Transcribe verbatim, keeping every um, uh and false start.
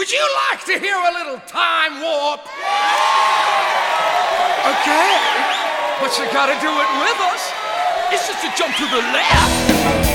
Would you like to hear a little time warp? Okay, but you gotta do it with us. It's just a jump to the left.